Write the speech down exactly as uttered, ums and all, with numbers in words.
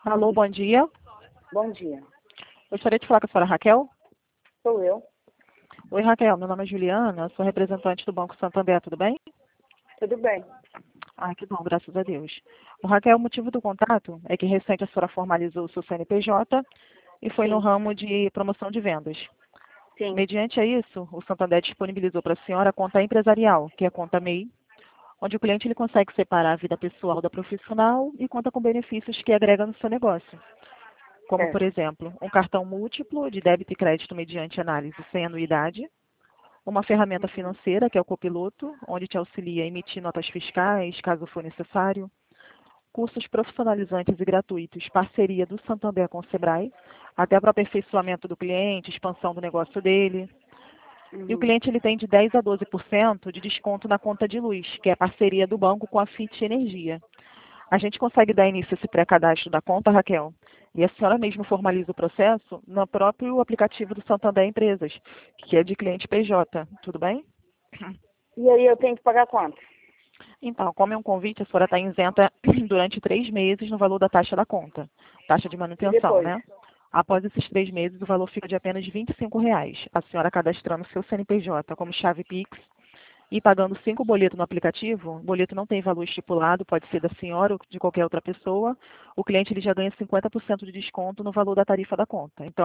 Alô, bom dia. Bom dia. Gostaria de falar com a senhora Raquel. Sou eu. Oi, Raquel. Meu nome é Juliana, sou representante do Banco Santander, tudo bem? Tudo bem? Ah, que bom, graças a Deus. O Raquel, o motivo do contato é que recente a senhora formalizou o seu C N P J e foi no Sim. ramo de promoção de vendas. Sim. Mediante a isso, o Santander disponibilizou para a senhora a conta empresarial, que é a conta M E I, onde o cliente ele consegue separar a vida pessoal da profissional e conta com benefícios que agrega no seu negócio. Como, por Certo. exemplo, um cartão múltiplo de débito e crédito mediante análise sem anuidade, uma ferramenta financeira, que é o Copiloto, onde te auxilia a emitir notas fiscais, caso for necessário, cursos profissionalizantes e gratuitos, parceria do Santander com o Sebrae, até para aperfeiçoamento do cliente, expansão do negócio dele. E o Uhum. cliente ele tem de dez a doze por cento de desconto na conta de luz, que é a parceria do banco com a Fit Energia. A gente consegue dar início a esse pré-cadastro da conta, Raquel, e a senhora mesmo formaliza o processo no próprio aplicativo do Santander Empresas, que é de cliente P J, tudo bem? E aí eu tenho que pagar quanto? Então, como é um convite, a senhora está isenta durante três meses no valor da taxa da conta, taxa de E manutenção, depois? né? Após esses três meses, o valor fica de apenas vinte e cinco reais. A senhora cadastrando seu C N P J como chave Pix e pagando cinco boletos no aplicativo, o boleto não tem valor estipulado, pode ser da senhora ou de qualquer outra pessoa, o cliente ele já ganha cinquenta por cento de desconto no valor da tarifa da conta. Então,